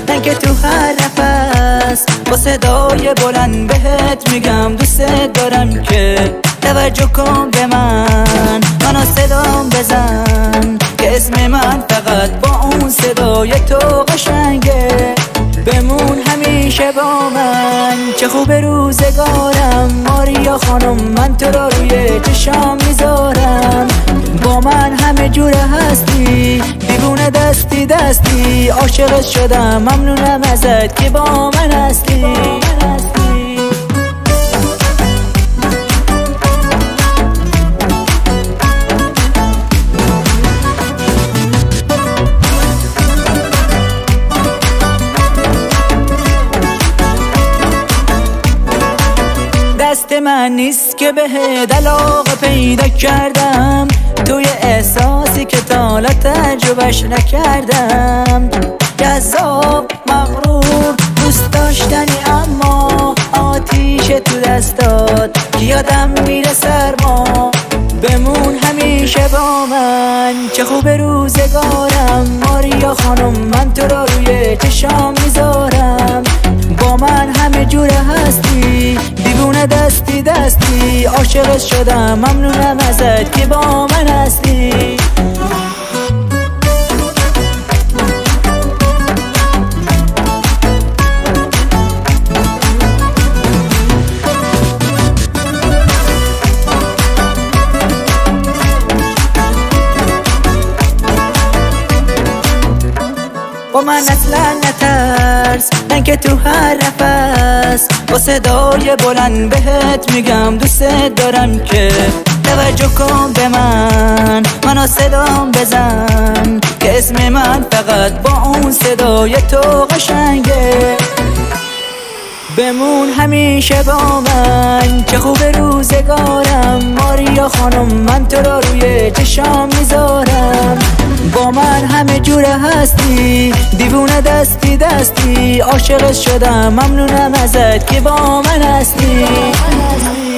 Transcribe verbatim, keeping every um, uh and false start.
من که تو هر نفس با صدای بلند بهت میگم دوست دارم که توجه کن به من، منو صدام بزن که اسم من فقط با اون صدای تو قشنگه. بمون همیشه با من، چه خوب روزگارم ماریا خانم، من تو را روی چشام میذارم. با من همه جوره هستی، دیوونه دستی دستی، عاشقت شدم، ممنونم ازت که با من هستی. دست من نیست که بهت علاقه پیدا کردم، توی احساسی که تا حالا تجربهش نکردم. جذاب، مغرور، دوست داشتنی اما آتیش تو دستات که یادم میره سرما. بمون همیشه با من، چه خوب روزگارم ماریا خانم، من تو را روی چشام میذارم. با من همه جوره هستی، دیوونه دستی دستی، عاشقت شدم، ممنونم ازت که با من هستی. با من اصلا نترس، من که تو هر نفس با صدای بلند بهت میگم دوست دارم که توجه کن به من، منو صدام بزن که اسم من فقط با اون صدای تو قشنگه. بمون همیشه با من، چه خوب روزگارم ماریا خانم، من تو را روی چشام میذارم. با من همه جوره هستی، دیوونه دستی دستی، عاشقت شدم، ممنونم ازت که با من هستی.